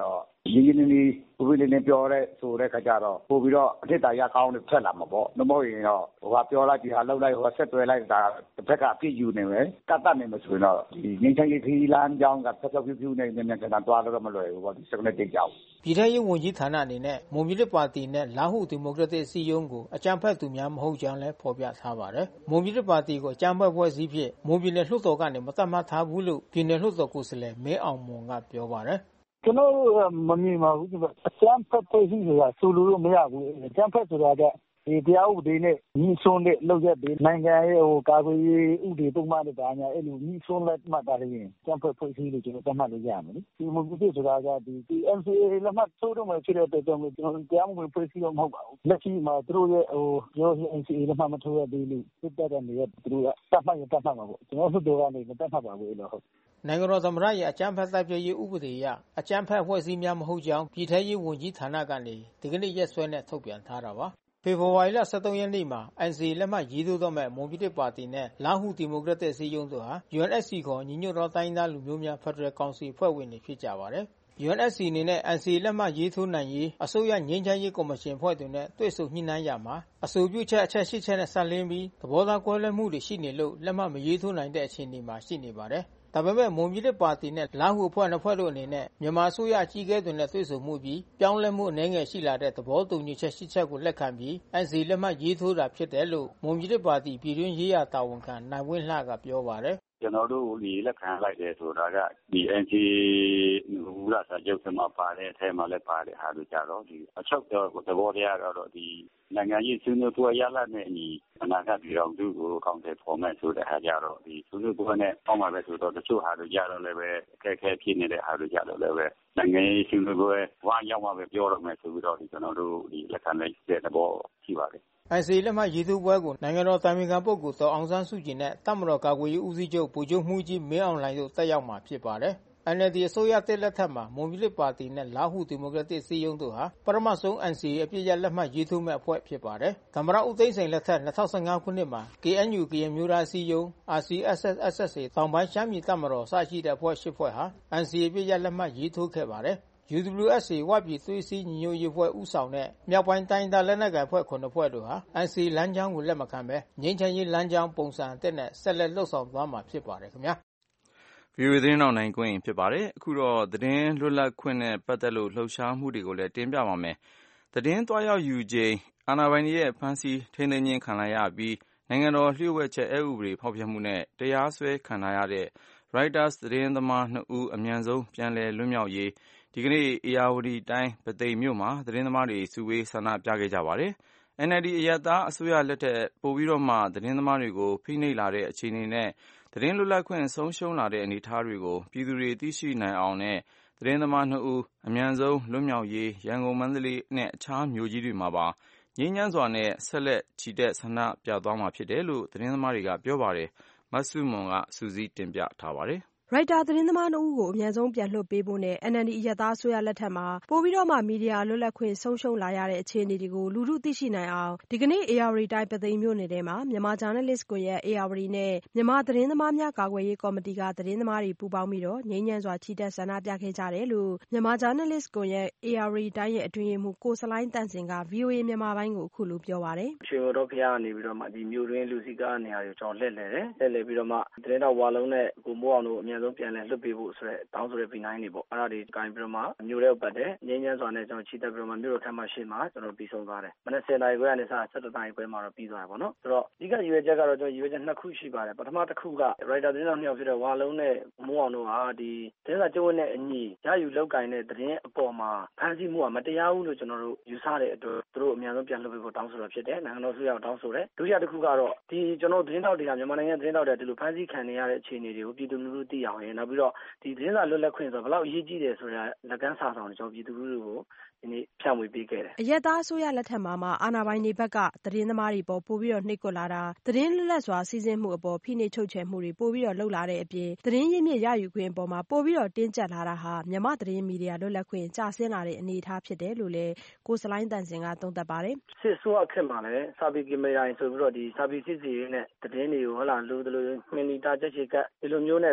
S4: ရင်းရင်းနှီးနှီးဥပဒေနဲ့ပြောတဲ့ဆိုတဲ့ခါကျတော့ပို့ပြီးတော့အထက်တာရကောင်းတွေထွက်လာမှာပေါ့မဟုတ်ရင်တော့ဟိုကပြောလိုက်ဒီဟာလောက်လိုက်ဟိုကဆက်တွဲလိုက်တာတစ်ဖက်ကအပြစ်ယူနေမယ်ကတ်တတ်နေမှာဆိုရင်တော့ဒီငင်းချင်ကြီးခီးလမ်းကြောင်းကဖြတ်ဖြူနေမြန်မြန်ကန်သွားတော့မလွယ်ဘူးပေါ့ဒီစကနဲ့တိတ်ကြောက်
S7: ပြည်ထရေးဝန်ကြီးဌာနအနေနဲ့မွန်ပြည်သစ်ပါတီနဲ့လားဟူဒီမိုကရက်တစ်အစည်းအရုံးကိုအကြမ်းဖက်သူများမဟုတ်ကြောင်းလည်းဖော်ပြထားပါတယ်မွန်ပြည်သစ်ပါတီကိုအကြမ်းဖက်ဖွဲ့စည်းဖြစ်မွန်ပြည်နယ်လွှတ်တော်ကနေမသတ်မှတ်ထားဘူးလို့ပြည်နယ်လွှတ်တော်ကိုယ်စားလှယ်မင်းအောင်မွန်ကပြောပါတယ်
S8: ကျွန်တော်မမြင်ပါဘူးအကြမ်းဖက်ဖွဲ့စည်းဆိုတာဆိုလို့မရဘူးအကြမ်းဖက်ဆိုတာကဒီတရားဥပဒေနဲ့ညီစွန်းတဲ့လောက်ရက်တွေနိုင်ငံရဲ့ကာကွယ်ရေးဥပဒေပုံမှန်တွေပါညာအဲ့လိုညီစွန်းလက်မှတ်တာတွေရင်ကျန်းဖက်ဖွဲ့စည်းလို့ကျွန်တော်သတ်မှတ်လို့ရမယ်လေဒီမူပြည်ဆိုတာကဒီ NCA လက်မှတ်ထိုးတော့မှဖြစ်တဲ့အတွက်ကျွန်တော်တရားမဝင်ဖွဲ့စည်းတော့မဟုတ်ပါဘူးလက်ရှိမှာသူတို့ရဲ့ရော NCA လက်မှတ်မထိုးရသေးလို့စစ်တပ်ကနေသူတို့ကသတ်မှတ်မှာပေါ့ကျွန်တော်တို့တို့ကနေမသတ်မှတ်ပါဘူးအဲ့လိုဟုတ်
S7: နိုင်ငံတော်သမ္မတရဲ့အကြမ်းဖက်တပ်ပြည်ရေးဥပဒေအရအကြမ်းဖက်ဖွဲ့စည်းများမဟုတ်ကြောင်းပြည်ထရေးဝန်ကြီးဌာနကနေဒီကနေ့ရက်စွဲနဲ့ထုတ်ပြန်ထားတာပါဖေဖော်ဝါရီလ 23 ရက်နေ့မှာ NCA လက်မှတ်ရေးထိုးတော့မဲ့မွန်ပြည်သစ်ပါတီနဲ့လားဟူဒီမိုကရက်တစ်အစည်းအရုံးတို့ဟာ UNSC ခေါ်ညီညွတ်သောတိုင်းသားလူမျိုးများဖက်ဒရယ်ကောင်စီဖွဲ့ဝင်တွေဖြစ်ကြပါတယ်။ UNSC အနေနဲ့ NCA လက်မှတ်ရေးထိုးနိုင်ရေးအစိုးရငြိမ်းချမ်းရေးကော်မရှင်ဖွဲ့သူနဲ့တွေ့ဆုံညှိနှိုင်းရမှာအဆိုပြုချက်အချက်8ချက်နဲ့ဆက်လင်းပြီးသဘောထားကွဲလွဲမှုတွေရှိနေလို့လက်မှတ်မရေးထိုးနိုင်တဲ့အခြေအနေမှာရှိနေပါတယ်။ဒါပေမဲ့မွန်ပြည်သစ်ပါတီနဲ့လားဟူအဖွဲ့နှစ်ဖွဲ့တို့အနေနဲ့မြန်မာအစိုးရအကြီးအကဲတွေနဲ့တွေ့ဆုံမှုပြီးပြောင်းလဲမှုအနေငယ်ရှိလာတဲ့သဘောတူညီချက်8ချက်ကိုလက်ခံပြီး NCA လက်မှတ်ရေးထိုးတာဖြစ်တယ်လို့မွန်ပြည်သစ်ပါတီပြည်တွင်းရေးရာတာဝန်ခံနိုင်ဝင်းလှကပြောပါတယ်
S9: ကျွန်တော်တို့ဒီလက်ခံလိုက်တယ်ဆိုတာကဒီ NCA မူလစာချုပ်ထဲမှာပါတဲ့အထဲမှာလည်းပါတဲ့ဟာတွေကြတော့ဒီအချုပ်တော့သဘောတရားတော့ဒီနိုင်ငံရေးဆွေးနွေးပွဲရလာတဲ့အညီအနာဂတ်ပြည်တော်စုကိုကောင်းတဲ့ဖော်မဲ့ဆိုတဲ့ဟာကြတော့ဒီဆွေးနွေးပွဲနဲ့အောက်မှာပဲဆိုတော့တချို့ဟာတွေကြတော့လည်းပဲအခက်အခဲဖြစ်နေတဲ့ဟာတွေကြတော့လည်းပဲနိုင်ငံရေးဆွေးနွေးပွဲဝါရောက်မှပဲပြောတော့မယ်ဆိုပြီးတော့ဒီကျွန်တော်တို့ဒီလက်ခံလိုက်တဲ့သဘောရှိပါတယ်
S7: NCA လက်မှတ်ရေးထိုးပွဲကိုနိုင်ငံတော်တိုင်ပင်ခံပုဂ္ဂိုလ်ဒေါ်အောင်ဆန်းစုကြည်နဲ့တပ်မတော်ကာကွယ်ရေးဦးစီးချုပ်ဗိုလ်ချုပ်မှူးကြီးမင်းအောင်လှိုင်တို့တက်ရောက်မှာဖြစ်ပါတယ်။ NLD အစိုးရတက်လက်ထက်မှာမွန်ပြည်သစ်ပါတီနဲ့လားဟူဒီမိုကရက်တစ်အစည်းအရုံးတို့ဟာပထမဆုံး NCA အပြည့်အလက်မှတ်ရေးထိုးမဲ့အဖွဲ့ဖြစ်ပါတယ်။သမ္မတဦးသိန်းစိန်လက်ထက်2015ခုနှစ်မှာ KNU ကရင်မျိုးသားအစည်းအရုံး RCSS/SSA တောင်ပိုင်းရှမ်းပြည်တပ်မတော်စရှိတဲ့အဖွဲ့8ဖွဲ့ဟာ NCA အပြည့်အလက်မှတ်ရေးထိုးခဲ့ပါတယ်။ UWSA ဝပြည်သွေးစည်းညီညွတ်ရေးဖွဲ့ဦးဆောင်တဲ့မြောက်ပိုင်းတိုင်းဒေသလက်နက်ကိုင်ဖွဲ့9ဖွဲ့တို့ဟာ NCA လမ်းကြောင်းကိုလက်မခံဘဲငြိမ်းချမ်းရေးလမ်းကြောင်းပုံစံအသစ်နဲ့ဆက်လက်လှုပ်ဆောင်သွားမှာဖြစ်ပါတယ်ခင်ဗျာ
S2: ။ VOA သတင်းတော်နိုင်ကွင်းဖြစ်ပါတယ်။အခုတော့သတင်းလွတ်လပ်ခွင့်နဲ့ပတ်သက်လို့လှုပ်ရှားမှုတွေကိုလည်းတင်ပြပါမယ်။သတင်းသွားရောက်ယူချိန်အာဏာပိုင်တွေရဲ့ဖမ်းဆီးထိန်းသိမ်းခြင်းခံလိုက်ရပြီးနိုင်ငံတော်လျှို့ဝှက်ချက်အက်ဥပဒေဖောက်ဖျက်မှုနဲ့တရားစွဲခံထားရတဲ့ Reuters သတင်းသမား2ဦးအမြန်ဆုံးပြန်လည်လွတ်မြောက်ရေးဒီကနေ့ဧရာဝတီတိုင်းပုသိမ်မြို့မှာသတင်းသမားတွေစုဝေးဆန္ဒပြခဲ့ကြပါတယ်။ NLD အရပ်သားအစိုးရလက်ထက်ပိုပြီးတော့မှသတင်းသမားတွေကိုဖိနှိပ်လာတဲ့အခြေအနေနဲ့သတင်းလွတ်လပ်ခွင့်ဆုံးရှုံးလာတဲ့အနေအထားတွေကိုပြည်သူတွေသိရှိနိုင်အောင်နဲ့သတင်းသမား2ဦးအမြန်ဆုံးလွတ်မြောက်ရေးရန်ကုန်မန္တလေးနဲ့အခြားမြို့ကြီးတွေမှာပါငြိမ်းချမ်းစွာနဲ့ဆက်လက်ချီတက်ဆန္ဒပြသွားမှာဖြစ်တယ်လို့သတင်းသမားတွေကပြောပါတယ်။မဆုမွန်ကစုစည်းတင်ပြထားပါတယ်။
S10: ရိုက်တာသတင်းသမား2ဦးကိုအမြန်ဆုံးပြန်လွှတ်ပေးဖို့နဲ့ NLD အရပ်သားအစိုးရလက်ထက်မှာပိုပြီးတော့မှမီဒီယာလွတ်လပ်ခွင့်ဆုံးရှုံးလာရတဲ့အခြေအနေတွေကိုလူထုသိရှိနိုင်အောင်ဒီကနေ့ဧရာဝတီတိုင်းပုသိမ်မြို့နယ်ထဲမှာမြန်မာဂျာနယ်လစ်ကွန်ရက်ဧရာဝတီနဲ့မြန်မာသတင်းသမားများကာကွယ်ရေးကော်မတီကသတင်းသမားတွေပူးပေါင်းပြီးတော့ငြိမ်းချမ်းစွာချီတက်ဆန္ဒပြခဲ့ကြတယ်လို့မြန်မာဂျာနယ်လစ်ကွန်ရက်ဧရာဝတီတိုင်းရဲ့အတွင်းရေးမှူးကိုစလိုင်းတန့်စင်က VOA မြန်မာပိုင်းကိုအခုလိုပြောပါတယ်
S11: ။ရှင်တော်ဖျားကနေပြီးတော့မှဒီမြို့တွင်းလူစည်းကားနေရာတွေကိုကျွန်တော်လှည့်လည်တယ်။လှည့်လည်ပြီးတော့မှသတင်းတော်ဝါလုံးနဲ့ကိုမိုးအောင်တို့အမြန်ဆုံးပြန်လည်လွှတ်ပေးဖို့ဆိုတဲ့တောင်းဆိုတဲ့ဗီနိုင်းတွေပေါ့အဲ့ဒါတွေကင်ပြီးတော့မှမြို့ထဲကိုပတ်တယ်ငြိမ်းချမ်းစွာနဲ့ကျွန်တော်ချီတက်ပြီးတော့မှမြို့တော်ခမ်းမရှိမှာကျွန်တော်ပြီးဆုံးသွားတယ်မနက်10:00နာရီခွဲကနေစ17:00နာရီခွဲမှာတော့ပြီးသွားတယ်ပေါ့နော်ဆိုတော့အဓိကရည်ရွယ်ချက်ကတော့ကျွန်တော်ရည်ရွယ်ချက်2ခုရှိပါတယ်ပထမတစ်ခုကရိုက်တာသတင်းတော်2ယောက်ဖြစ်တဲ့ဝါလုံးနဲ့မိုးအောင်တို့ဟာဒီသတင်းစာကျုပ်ဝတ်နဲ့အညီရယူလောက်ကင်တဲ့သတင်းအပေါ်မှာဖမ်းဆီးမှုကမတရားဘူးလို့ကျွန်တော်တို့ယူဆတဲ့အတွက်သူတို့အများဆုံးပြန်လွှတ်ပေးဖို့တောင်းဆိုရဖြစ်တယ်နိုင်ငံတော်ဆိုရအောင်တောင်းဆိုတယ်ဒုတိယတစ်ခုကတော့ဒီကျွန်တော်သတင်းတောက်တွေကမြန်မာနိုင်ငံသတင်းတောက်တွေဒီလိုဖမ်းဆီးခံနေရတဲ့အခြေအနေတွေကိုပြည်သူလူထုသိအောင်ရနောက်ပြီးတော့ဒီသတင်းစာလွတ်လပ်ခွင့်ဆိုဘယ်လောက်အရေးကြီးတယ်ဆိုတာလက်ကမ်းစာဆောင်တွေကျွန်တော်ပြည်သူလူထုကိုဒီနေ့ဖြန့်ဝေပေးခဲ့တယ်
S10: အရက်သားအစိုးရလက်ထက်မှာအာဏာပိုင်တွေဘက်ကသတင်းသမားတွေပေါ်ပို့ပြီးတော့နှိပ်ကွပ်လာတာသတင်းလွတ်လပ်စွာစီးဆင်းမှုအပေါ်ဖိနှိပ်ချုပ်ချယ်မှုတွေပို့ပြီးတော့လှုပ်လာတဲ့အပြင်သတင်းရင်းမြစ်ရယူခွင့်အပေါ်မှာပို့ပြီးတော့တင်းကျပ်လာတာဟာမြန်မာသတင်းမီဒီယာလွတ်လပ်ခွင့်ကျဆင်းလာတဲ့အနေအထားဖြစ်တယ်လို့လည်းကိုစလိုင်းတန်စင်ကသုံးသပ်ပါတယ်
S11: စစ်ဆိုးအခက်မှာလည်းစာပေကင်မရာဆိုပြီးတော့ဒီစာပေစစ်စီရေးနဲ့သတင်းတွေကိုဟုတ်လားလူတို့လိုမီနီတာချက်ချေကဒီလိုမျိုးနဲ့ပဲပိတ်ဆို့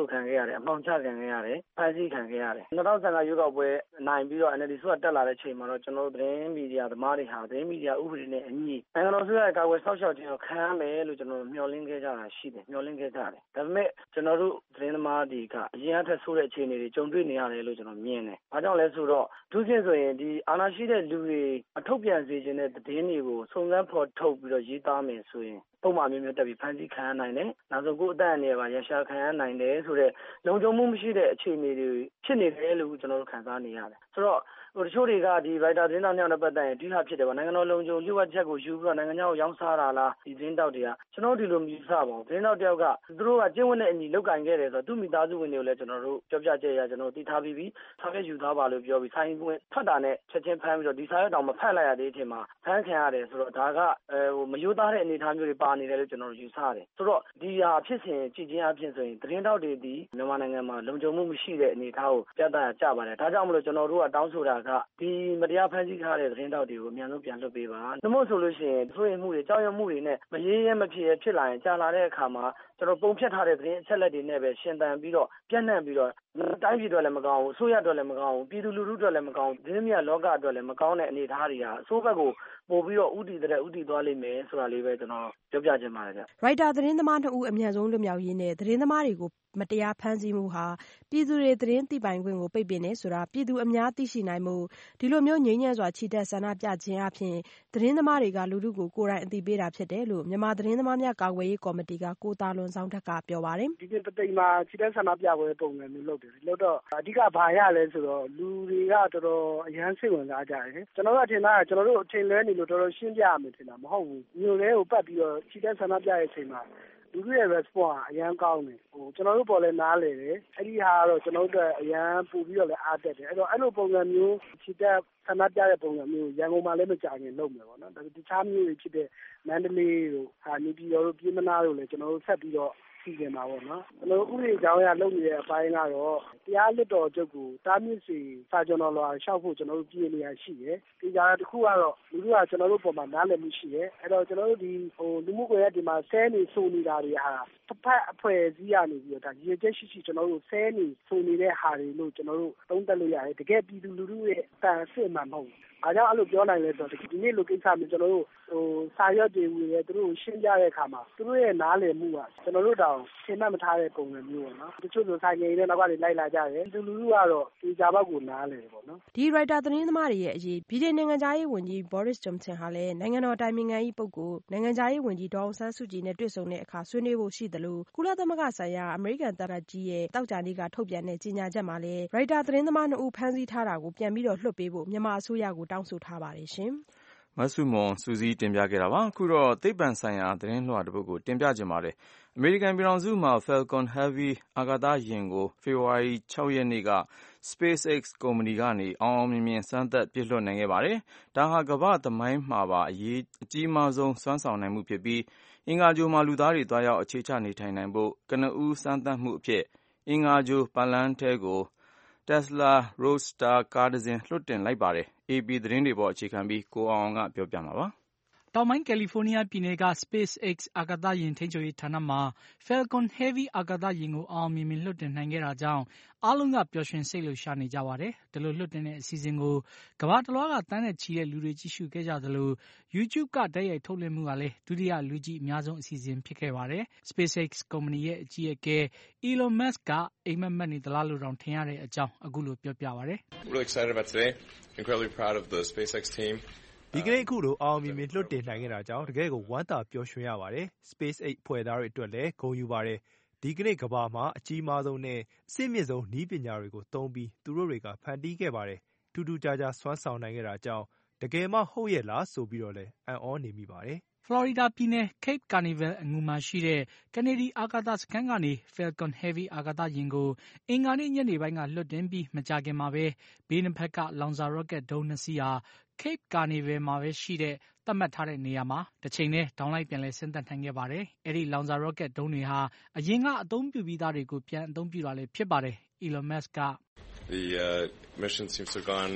S11: ဆိုခံခဲ့ရတယ်အမှောင်ချခံခဲ့ရတယ်ဖမ်းဆီးခံခဲ့ရတယ်2015ရွေးကောက်ပွဲနိုင်ပြီးတော့ NLD ဆိုတာတက်လာတဲ့ချိန်မှာတော့ကျွန်တော်တို့သတင်းမီဒီယာသမားတွေဟာသတင်းမီဒီယာဥပဒေနဲ့အညီနိုင်ငံတော်ဆိုရတဲ့ကာကွယ်ဆောက်ရှောက်ခြင်းကိုခံရမယ်လို့ကျွန်တော်တို့မျှော်လင့်ခဲ့ကြတာရှိတယ်မျှော်လင့်ခဲ့ကြတယ်ဒါပေမဲ့ကျွန်တော်တို့သတင်းသမားတွေကအရင်အထက်ဆိုးတဲ့အခြေအနေတွေကြုံတွေ့နေရတယ်လို့ကျွန်တော်မြင်တယ်။ဘာကြောင့်လဲဆိုတော့သူချင်းဆိုရင်ဒီအာဏာရှိတဲ့လူတွေအထုတ်ပြန်စေခြင်းတဲ့သတင်းတွေကိုစုံစမ်းဖော်ထုတ်ပြီးတော့ရေးသားမယ်ဆိုရင်ပုံမှန်မျိုးတက်ပြီးဖန်ဆီးခံရနိုင်တယ်။နောက်ဆုံးကိုအသက်အန္တရာယ်ပါရရှာခံရနိုင်တယ်ဆိုတော့လုံခြုံမှုမရှိတဲ့အခြေအနေတွေဖြစ်နေတယ်လို့ကျွန်တော်တို့ခံစားနေရတယ်။ဆိုတော့တချို့တွေကဒီ writer သတင်းတောက်နဲ့ပတ်သက်ရင်ဒီဟာဖြစ်တယ်ပေါ့နိုင်ငံတော်လုံခြုံရေးဝတ်ချက်ကိုယူပြီးတော့နိုင်ငံခြားကိုရောင်းစားတာလားဒီသတင်းတောက်တွေကကျွန်တော်တို့ဒီလိုမျိုးစပါအောင်သတင်းတောက်တယောက်ကသူတို့ကကျင့်ဝတ်တဲ့အညီလောက်ကင်ခဲ့တယ်ဆိုတော့သူ့မိသားစုဝင်တွေကိုလည်းကျွန်တော်တို့ပြောပြချက်ရကျွန်တော်တို့သိထားပြီးဆောင်ရွက်ယူသားပါလို့ပြောပြီးဆိုင်ဝင်ဖတ်တာနဲ့ချက်ချင်းဖမ်းပြီးတော့ဒီစာရွက်တောင်မဖတ်လိုက်ရသေးတဲ့အချိန်မှာဖမ်းခံရတယ်ဆိုတော့ဒါကမယိုးသားတဲ့အနေအထားမျိုးတွေပါနေတယ်လို့ကျွန်တော်တို့ယူဆတယ်ဆိုတော့ဒီဟာဖြစ်စဉ်ကြည်ချင်းအဖြစ်ဆိုရင်သတင်းတောက်တွေဒီမြန်မာနိုင်ငံမှာလုံခြုံမှုမရှိတဲ့အနေအထားကိုပြသရကြပါတယ်ဒါကြောင့်မလို့ကျွန်တော်တို့ကတောင်းဆိုတာကဒီမတရားဖမ်းဆီးထားတဲ့သတင်းတောက်တွေကိုအများဆုံးပြန်လွှတ်ပေးပါ။နှမို့ဆိုလို့ရှိရင်ဆိုရင်မှုတွေကြောက်ရွံ့မှုတွေနဲ့မရေးရဲမဖြစ်လာရင်ကြာလာတဲ့အခါမှာကျွန်တော်ပုံဖြတ်ထားတဲ့သတင်းအချက်လက်တွေနဲ့ပဲရှင်သန်ပြီးတော့ပြန့်နှံ့ပြီးတော့တိုင်းပြည်အတွက်လည်းမကောင်းဘူးအစိုးရအတွက်လည်းမကောင်းဘူးပြည်သူလူထုအတွက်လည်းမကောင်းဘူးသတင်းမြတ်လောကအတွက်လည်းမကောင်းတဲ့အနေအထားတွေဟာအစိုးရဘက်ကိုပို့ပြီးတော့ဥတီသွားလိမ့်မယ်ဆိုတာလေးပဲကျွန်တော်ပြောပြချင်ပါတယ်ဗျ။
S10: Writer သတင်းသမား2ဦးအမြန်ဆုံးလွတ်မြောက်ရေးနဲ့သတင်းသမားတွေကိုမတရားဖမ်းဆီးမှုဟာပြည်သူတွေသတင်းသိပိုင်ခွင့်ကိုပိတ်ပင်နေဆိုတာပြည်သူအများသိရှိနိုင်မှုဒီလိုမျိုးငြိမ်းချမ်းစွာချီတက်ဆန္ဒပြခြင်းအပြင်သတင်းသမားတွေကလူထုကိုကိုယ်တိုင်အသိပေးတာဖြစ်တယ်လို့မြန်မာသတင်းသမားများကာကွယ်ရေးကော်မတီကကိုသားလွန်ဆောင်ထက်ကပြောပါတယ်
S8: ဒီနေ့ပသိမ်မှာချီတက်ဆန္ဒပြပွဲပုံစံမျိုးလုပ်တယ်လို့တော့အဓိကဘာရလဲဆိုတော့လူတွေကတော်တော်အရန်စိတ်ဝင်စားကြတယ်ကျွန်တော်တို့အထင်သားကျွန်တော်တို့အထင်လွဲနေလို့တော်တော်ရှင်းပြရမယ်ထင်တာမဟုတ်ဘူးမျိုးတွေကိုပတ်ပြီးတော့ချီတက်ဆန္ဒပြတဲ့အချိန်မှာလူတွေရဲ့ response အရန်ကောင်းတယ်ကျွန်တော်တို့ပေါ်လဲနားလေတယ်အဲ့ဒီဟာကတော့ကျွန်တော်တို့အရန်ပို့ပြီးတော့လဲအားတက်တယ်အဲ့တော့အဲ့လိုပုံစံမျိုးချီတက်ဆန္ဒပြတဲ့ပုံစံမျိုးရန်ကုန်မှာလည်းမကြာခင်လုပ်မယ်ပေါ့နော်ဒါပေမဲ့တခြားမျိုးတွေဖြစ်တဲ့မန္တလေးတို့နေပြည်တော်တို့ပြည်မနာတို့လည်းကျွန်တော်တို့ဆက်ပြီးတော့စီစဉ်ပါပေါ့နော်ကျွန်တော်ဥပဒေကြောင်းအရလုပ်နေတဲ့အပိုင်းကတော့တရားလွှတ်တော်ချုပ်ကိုတားမြစ်စီစာကျွန်တော်လွှာလျှောက်ဖို့ကျွန်တော်တို့ပြည်နေရရှိတယ်ဒီကြားတစ်ခုကတော့လူတို့ကကျွန်တော်တို့ပုံမှာနားလည်မှုရှိတယ်အဲ့တော့ကျွန်တော်တို့ဒီလူမှုကွန်ရက်ဒီမှာဆဲနေဆိုနေတာတွေဟာတစ်ဖက်အဖွဲ့အစည်းရနေပြီးတော့ဒါရည်ချက်ရှိကျွန်တော်တို့ဆဲနေဆိုနေတဲ့ဟာတွေလို့ကျွန်တော်တို့သုံးသပ်လို့ရတယ်တကယ်ပြည်သူလူထုရဲ့တန်စစ်မှန်မဟုတ်ဘူးအားကြောင့်အဲ့လိုပြောနိုင်လဲဆိုတော့ဒီနေ့လိုကိစ္စမျိုးကျွန်တော်တို့စာရွက်တွေဝေရဲသူတို့ရှင်းပြတဲ့အခါမှာသူတို့ရဲ့နားလည်မှုကကျွန်တော်တို့တောင်ရှင်းမှတ်မထားတဲ့ပုံစံမျိုးပေါ့နော်တချို့ဆိုဆိုင်ငယ်တွေနောက်ကနေလိုက်လာကြတယ်ဒီလူလူကတော့ဒီကြဘက်ကိုနားလည်ပေါ့နော်
S10: ဒီ writer သတင်းသမားတွေရဲ့အရေးဗြိတိန်နိုင်ငံသားရေးဝန်ကြီး Boris Johnson ဟာလည်းနိုင်ငံတော်တိုင်ပင်ခံ၏ပုဂ္ဂိုလ်နိုင်ငံသားရေးဝန်ကြီးဒေါ်အောင်ဆန်းစုကြည်နဲ့တွေ့ဆုံတဲ့အခါဆွေးနွေးဖို့ရှိတယ်လို့ကုလသမဂ္ဂဆိုင်ရာအမေရိကန်သံအကြီးရဲ့တောက်ကြနေ့ကထုတ်ပြန်တဲ့ကြေညာချက်မှာလည်း writer သတင်းသမား2ဦးဖမ်းဆီးထားတာကိုပြန်ပြီးတော့လွှတ်ပေးဖို့မြန်မာအစိုးရကိုတောင်းဆိုထားပါတယ်ရှင်
S2: မဆုမွန်စူးစီးတင်ပြခဲ့တာပါအခုတော့သိပ္ပံဆိုင်ရာသတင်းလွှာတစ်ပုဒ်ကိုတင်ပြခြင်းပါတယ်အမေရိကန်ပြည်ထောင်စုမှာ Falcon Heavy အာကာသယာဉ်ကိုဖေဖော်ဝါရီ6ရက်နေ့က SpaceX ကုမ္ပဏီကနေအောင်မြင်မြင်စမ်းသပ်ပစ်လွှတ်နိုင်ခဲ့ပါတယ်ဒါဟာကမ္ဘာ့သမိုင်းမှာပါအကြီးမားဆုံးစွမ်းဆောင်နိုင်မှုဖြစ်ပြီးအင်္ဂါဂြိုဟ်မှာလူသားတွေသွားရောက်အခြေချနေထိုင်နိုင်ဖို့ကနဦးစမ်းသပ်မှုအဖြစ်အင်္ဂါဂြိုဟ်ပတ်လမ်းထဲကိုTesla Roadster ကားတစ်စင်းလွှတ်တင်လိုက်ပါတယ်။ AP သတင်းတွေပေါ်အခြေခံပြီးကိုအောင်ကပြောပြမှာပါ
S12: ။တောင်ပိုင်းကယ်လီဖိုးနီးယားပြည်နယ်က SpaceX အာကာသယာဉ်ထိန်းချုပ်ရေးဌာနမှာ Falcon Heavy အာကာသယာဉ်ကိုအောင်မြင်မြင်လွှတ်တင်နိုင်ခဲ့တာကြောင့်အားလုံးကပျော်ရွှင်စိတ်လှုပ်ရှားနေကြပါတယ်။ဒီလိုလွှတ်တင်တဲ့အစီအစဉ်ကိုကမ္ဘာတလွှားကသန်းနဲ့ချီတဲ့လူတွေကြည့်ရှုခဲ့ကြသလို YouTube ကတိုက်ရိုက်ထုတ်လွှင့်မှုကလည်းဒုတိယလူကြည့်အများဆုံးအစီအစဉ်ဖြစ်ခဲ့ပါတယ်။ SpaceX ကုမ္ပဏီရဲ့အကြီးအကဲ Elon Musk ကအိမ်မက်မက်နေသလားလို့တောင်ထင်ရတဲ့အကြောင်းအခုလိုပြောပြပါတယ်။
S13: Really excited about today. Incredibly proud of the SpaceX team.
S14: ဒီကနေ့အခုလိုအောင်မြင်မြင်လွှတ်တင်နိုင်ခဲ့တာကြောင့်တကယ်ကိုဝမ်းသာပျော်ရွှင်ရပါတယ်။ SpaceX ဖွဲ့သားတွေအတွက်လည်းဂုဏ်ယူပါတယ်။ဒီကနေ့ကမ္ဘာမှာအကြီးမားဆုံးနဲ့အဆင့်မြင့်ဆုံးနည်းပညာတွေကိုသုံးပြီးသူတို့တွေကဖန်တီးခဲ့ပါတယ်။ထူးထူးခြားခြားစွမ်းဆောင်နိုင်ခဲ့တာကြောင့်တကယ်မှဟုတ်ရဲ့လားဆိုပြီးတော့လည်းအံ့ဩနေမိပါတယ်
S12: ဖလော်ရီဒါပြည်နယ် Cape Canaveral အငူမှာရှိတဲ့ Kennedy အာကာသစခန်းကနေ Falcon Heavy အာကာသယာဉ်ကိုအင်္ဂါနေ့ညနေပိုင်းကလွှတ်တင်ပြီးမကြာခင်မှာပဲဘေးနှစ်ဖက်ကလောင်စာရော့ကက်ဒုံး2စီးဟာ Cape Canaveral မှာပဲရှိတဲ့သတ်မှတ်ထားတဲ့နေရာမှာတစ်ချိန်နဲ့ဒေါင်းလိုက်ပြန်လဲဆင်းသက်နိုင်ခဲ့ပါတယ်။အဲဒီလောင်စာရော့ကက်ဒုံးတွေဟာအရင်ကအသုံးပြုပြီးသားတွေကိုပြန်အသုံးပြုတာလည်းဖြစ်ပါတယ်။ Elon Musk က
S13: The mission seems to have gone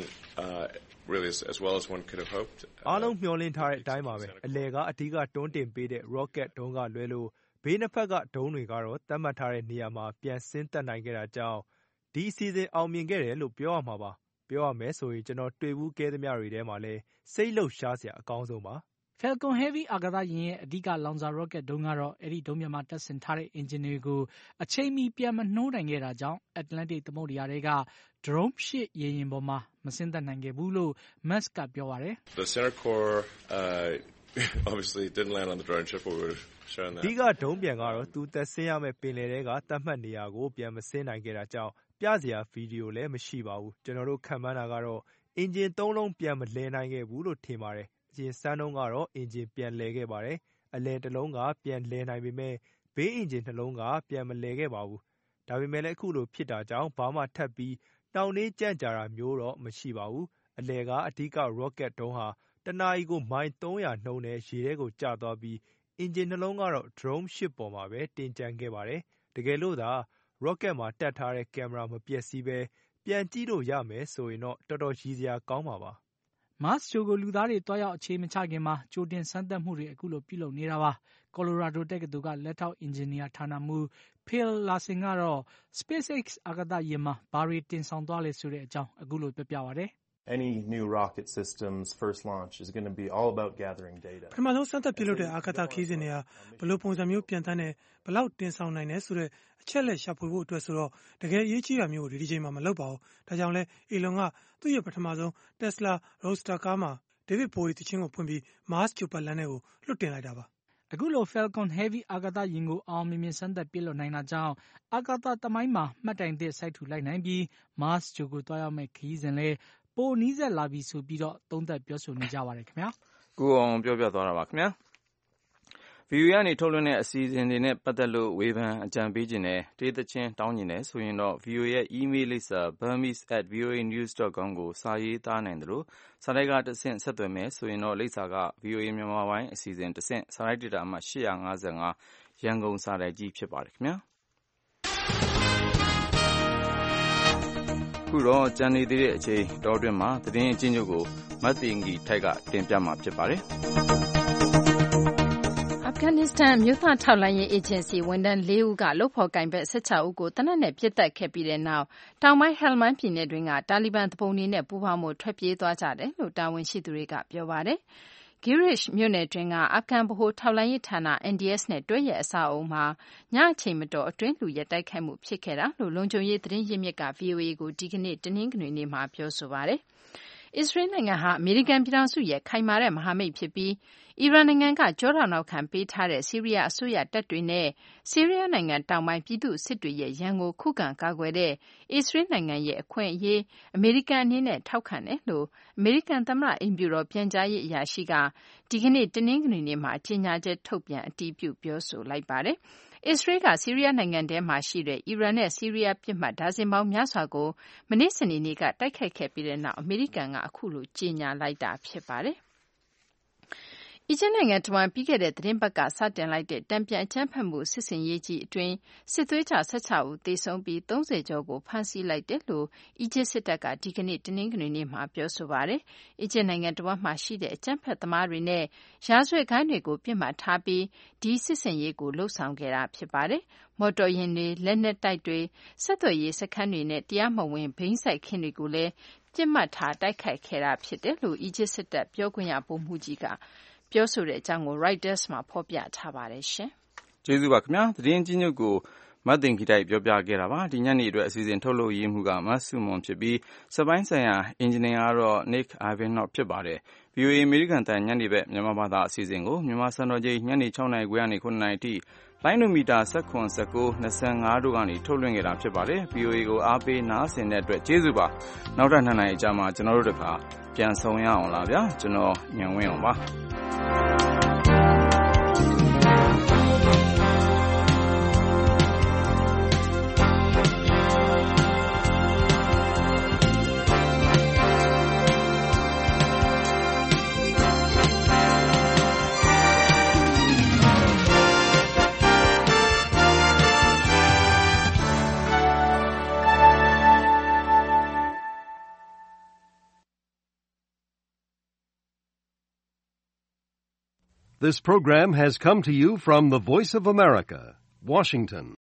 S13: really as well as one could have hoped.
S14: အားလုံးမျှော်လင့်ထားတဲ့အတိုင်းပါပဲ။အလယ်ကအဓိကတွန်းတင်ပေးတဲ့ rocket ဒုံးကလွဲလို့ဘဘေးနှစ်ဖက်ကဒုံးတွေကတော့သတ်မှတ်ထားတဲ့နေရာမှာပြန်ဆင်းသက်နိုင်ခဲ့တာကြောင့်ဒီအစီအစဉ်အောင်မြင်ခဲ့တယ်လို့ပြောရမှာပါပြောရမယ်ဆိုရင်ကျွန်တော်တွေ့ဘူးကဲသမျှတွေထဲမှာလဲစိတ်လှုပ်ရှားစရာအကောင်းဆုံးပါ
S12: Falcon Heavy အာကာသယာဉ်ရဲ့အဓိကလောင်စာရော့ကက်ဒုံးကတော့အဲ့ဒီဒုံးမြမှာတပ်ဆင်ထားတဲ့အင်ဂျင်တွေကိုအချိန်မီပြန်မနှိုးနိုင်ခဲ့တာကြောင့် Atlantic သမုဒ္ဒရာတွေက drone 8 ရေယာဉ်ပေါ်မှာမဆင်းသက်နိုင်ခဲ့ဘူးလို့ Musk ကပြောပါတယ်
S13: The center core obviously didn't land on the drone ship, but we were showing that.
S14: ဒီကဒုံးပြန်ကတော့သူသက်ဆင်းရမယ့်ပင်လယ်ထဲကသတ်မှတ်နေရာကိုပြန်မဆင်းနိုင်ခဲ့တာကြောင့်ပြစရာဗီဒီယိုလည်းမရှိပါဘူးကျွန်တော်တို့ခံမှန်းတာကတော့အင်ဂျင်3လုံးပြန်မလဲနိုင်ခဲ့ဘူးလို့ထင်ပါတယ်အရင်စမ်းတုန်းကတော့အင်ဂျင်ပြန်လဲခဲ့ပါတယ်အလဲတစ်လုံးကပြန်လဲနိုင်ပေမဲ့ဘေးအင်ဂျင်နှလုံးကပြန်မလဲခဲ့ပါဘူးဒါပေမဲ့လည်းအခုလိုဖြစ်တာကြောင့်ဘာမှထပ်ပြီးနှောင့်နှေးကြန့်ကြာတာမျိုးတော့မရှိပါဘူးအလဲကအဓိက rocket ဒုံးဟာတနာရီကိုမိုင်300နှုန်းနဲ့ရေထဲကိုကျသွားပြီးအင်ဂျင်နှလုံးကတော့ drone 8ပေါ်မှာပဲတင်ကျန်ခဲ့ပါတယ်တကယ်လို့သာ rocket မှာတက်ထားတဲ့ကင်မရာမပျက်စီးပဲပြန်ကြည့်လို့ရမယ်ဆိုရင်တော့တော်တော်ရည်စရာကောင်းပါပါ
S12: Mars ဂြိုဟ်ကိုလူသားတွေတွားရောက်အခြေမချခင်မှာကြိုတင်စမ်းသပ်မှုတွေအခုလိုပြုလုပ်နေတာပါ။ Colorado တက္ကသိုလ်ကလက်ထောက်အင်ဂျင်နီယာဌာနမှူး Phil Larson ကတော့ SpaceX အာကာသယာဉ်မှာဘာတွေတင်ဆောင်သွားလဲဆိုတဲ့အကြောင်းအခုလိုပြောပြပါတယ်
S15: Any new rocket system's first launch is going to be all about gathering data.
S16: ပထမဆုံးစမ်းသပ်ပြုလုပ်တဲ့အာကာသခရီးစဉ်တွေကဘယ်လိုပုံစံမျိုးပြန်တန်းတယ်ဘယ်လောက်တင်ဆောင်နိုင်တယ်ဆိုတဲ့အချက်လက်ရှာဖွေဖို့အတွက်ဆိုတော့တကယ်အရေးကြီးတာမျိုးကိုဒီချိန်မှာမလုပ်ပါဘူး။ဒါကြောင့်လဲ Elon ကသူ့ရဲ့ပထမဆုံး Tesla Roadster ကားမှာ David Bowie တခြင်းကိုဖွင့်ပြီး Mars ဂြိုဟ်ပတ်လမ်းထဲကိုလွှတ်တင်လိုက်တာပါ
S12: ။အခုလို Falcon Heavy အာကာသယာဉ်ကိုအောင်မြင်စမ်းသပ်ပြလို့နိုင်တာကြောင့်အာကာသသမိုင်းမှာမှတ်တိုင်သစ်စိုက်ထူလိုက်နိုင်ပြီး Mars ဂြိုဟ်ကိုတွားရောက်မဲ့ခရီးစဉ်လဲပိုနီးစက်လာပြီဆိုပြီးတော့သုံးသပ်ပြောဆိုနေကြပါတယ်ခင်ဗျာ
S2: ကိုအောင်ပြောပြသွားတာပါခင်ဗျာ VOA ကနေထုတ်လွှင့်တဲ့အစီအစဉ်တွေနဲ့ပတ်သက်လို့ဝေဖန်အကြံပေးခြင်းနဲ့တေးသချင်းတောင်းခြင်းနဲ့ဆိုရင်တော့ VOA ရဲ့ email လိပ်စာ burmese@voanews.com ကိုစာရေးသားနိုင်တယ်လို့စာတိုက်ကတဆင့်ဆက်သွယ်မယ်ဆိုရင်တော့လိပ်စာက VOA မြန်မာပိုင်းအစီအစဉ်တဆင့်စာတိုက်ဒေတာအမှတ်855ရန်ကုန်စာတိုက်ကြီးဖြစ်ပါတယ်ခင်ဗျာခုတော့ကြံနေသေးတဲ့အချိန်တော်တွင်မှာသတင်းအချင်းချုပ်ကိုမတ်တင်ကြီးထိုက်ကတင်ပြမှာဖြစ်ပါတယ်။
S3: အာဖဂန်နစ္စတန်မြို့သားထောက်လှမ်းရေးအေဂျင်စီဝန်ထမ်း4ဦးကလုပ်ဖော်ကိုင်ဘက်16ဦးကိုတနက်နဲ့ပြစ်တက်ခဲ့ပြီးတဲ့နောက်တောင်ပိုင်းဟယ်လ်မန်ပြည်နယ်တွင်းကတာလီဘန်တပုံတွေနဲ့ပူးပေါင်းမှုထွက်ပြေးသွားကြတယ်လို့တာဝန်ရှိသူတွေကပြောပါတယ်။ Girish မြို့နယ်တွင်းကအာဖဂန်ဗဟိုထောက်လှမ်းရေးဌာန NDS နဲ့တွဲရဲ့အဆောက်အအုံမှာညအချိန်မတော်အတွင်းလူရဲတိုက်ခိုက်မှုဖြစ်ခဲ့တာလို့လုံခြုံရေးသတင်းရင်းမြစ်က VOA ကိုဒီကနေ့တနင်္ဂနွေနေ့မှာပြောဆိုပါတယ်။အစ္စရေးနိုင်ငံဟာအမေရိကန်ပြည်ထောင်စုရဲ့ခိုင်မာတဲ့မဟာမိတ်ဖြစ်ပြီးအီရန်နိုင်ငံကကြောထောက်နောက်ခံပေးထားတဲ့ဆီးရီးယားအစိုးရတပ်တွေနဲ့ဆီးရီးယားနိုင်ငံတောင်ပိုင်းပြည်သူ့စစ်တွေရဲ့ရန်ကိုခုခံကာကွယ်တဲ့အစ္စရေးနိုင်ငံရဲ့အခွင့်အရေးအမေရိကန်အနေနဲ့ထောက်ခံတယ်လို့အမေရိကန်သမ္မတအိမ်ဖြူတော်ပြန်ကြားရေးအရာရှိကဒီကနေ့တနင်္ဂနွေနေ့မှာကြေညာချက်ထုတ်ပြန်အတည်ပြုပြောဆိုလိုက်ပါတယ်။အစ္စရေးကဆီးရီးယားနိုင်ငံထဲမှာရှိတဲ့အီရန်နဲ့ဆီးရီးယားပစ်မှတ်ဒါဇင်ပေါင်းများစွာကိုမနေ့စနေနေ့ကတိုက်ခိုက်ခဲ့ပြီးတဲ့နောက်အမေရိကန်ကအခုလိုကြေညာလိုက်တာဖြစ်ပါတယ်။အီဂျစ်နိုင်ငံတဝန်းပြီးခဲ့တဲ့သတင်းပတ်ကစတင်လိုက်တဲ့တန်ပြန်အကြမ်းဖက်မှုစစ်ဆင်ရေးကြီးအတွင်းစစ်သွေးကြွ16ဦးသေဆုံးပြီး30ကျော်ကိုဖမ်းဆီးလိုက်တယ်လို့အီဂျစ်စစ်တပ်ကဒီကနေ့တနင်္ဂနွေနေ့မှာပြောဆိုပါတယ်။အီဂျစ်နိုင်ငံတဝန်းမှာရှိတဲ့အကြမ်းဖက်သမားတွေနဲ့ရာဇဝတ်ဂိုဏ်းတွေကိုပြစ်မှတ်ထားပြီးဒီစစ်ဆင်ရေးကိုလှုပ်ဆောင်ခဲ့တာဖြစ်ပါတယ်။မော်တော်ယာဉ်တွေလက်နက်တိုက်တွေဆက်သွယ်ရေးစခန်းတွေနဲ့တရားမဝင်ဘိန်းစိုက်ခင်းတွေကိုလည်းပြစ်မှတ်ထားတိုက်ခိုက်ခဲ့တာဖြစ်တယ်လို့အီဂျစ်စစ်တပ်ပြောခွင့်ရဗိုလ်မှူးကြီးကပြောဆိုတဲ့အကြောင်းကို Reuters မှာဖော်ပြထားပါတယ်ရှင်
S2: ။ကျေးဇူးပါခင်ဗျာ။သတင်းကြီးညွတ်ကိုမတ်တင်ခိတိုက်ပြောပြခဲ့တာပါ။ဒီညနေအတွက်အစီအစဉ်ထုတ်လုပ်ရေးမှုကမတ်စုမွန်ဖြစ်ပြီးစပိုင်းဆိုင်ရာအင်ဂျင်နီယာကတော့ Nick Ivanov ဖြစ်ပါတယ်။ VOA အမေရိကန်တန်ညနေဘက်မြန်မာဘာသာအစီအစဉ်ကိုမြန်မာစံတော်ချိန်ညနေ6:00နာရီခွဲကနေ9:00နာရီထိလိုင်းနိုမီတာ19 19 25တို့ကနေထုတ်လွှင့်ခဲ့တာဖြစ်ပါတယ်။ VOA ကိုအားပေးနားဆင်တဲ့အတွက်ကျေးဇူးပါ။နောက်ထပ်2 နာရီကြာမှကျွန်တော်တို့တခါပြန်ဆောင်ရအောင်လားဗျာ။ကျွန်တော်ညံဝင်းအောင်ပါ။
S1: This program has come to you from the Voice of America, Washington.